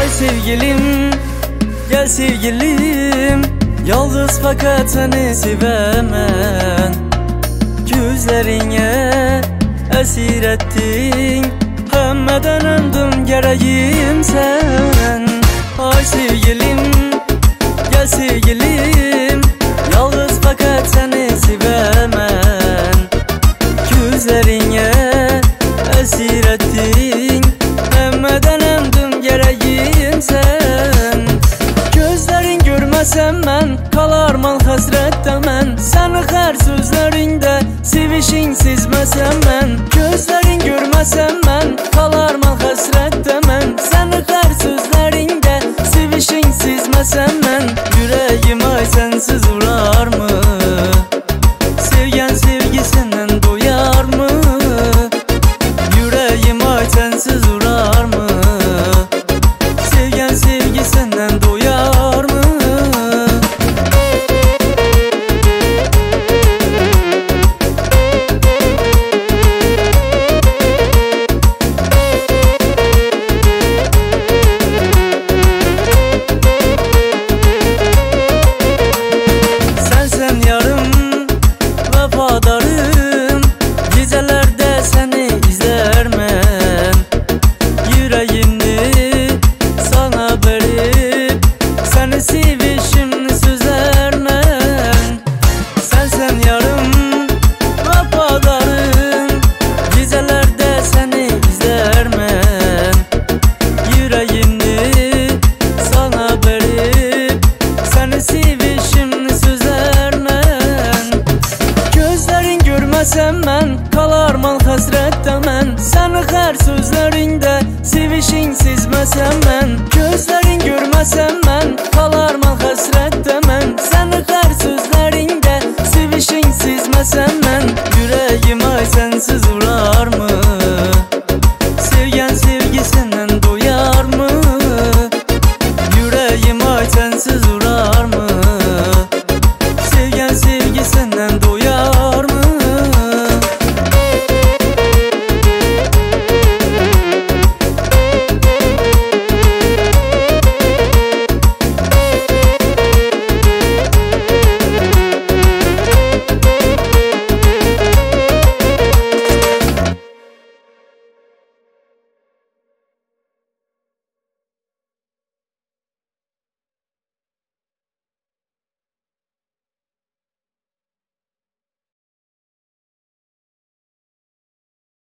sevgilim, gel sevgilim. Yalnız fakat seni sevemem. Gözlerine esir ettin, hemmeden öndüm gereğim sen. Ay sevgilim, gel sevgilim. Yalnız fakat seni sevemem. Gözlerine esir ettin, hemmeden öndüm gereğim sen. Gözlerin görmesem ben, kalarman hasretten ben. Seni her sözlerinde sevişin sezmesem ben. Gözlerin görmesem ben, kalarman hasretten ben. Seni her sözlerinde sevişin sezmesem ben. Yüreğim ay sensiz uğrar mı? Sevgen sevgisinden doyar mı? Yüreğim ay sensiz uğrar mı? Sevgen sevgisinden doyar mı? Sensen yarım, vefadarım. Gecelerde seni izlermem. Yüreğimni sana verip seni sevişimli sözlermem. Sensen yarım, vefadarım. Gecelerde seni izlermem. Yüreğimni sana verip seni sevişimli sözlermem. Gözlerin görmesem ben, kalarman hasretten ben. Seni her sözlerinde sevişin sezmesem ben. Gözlerin görmesem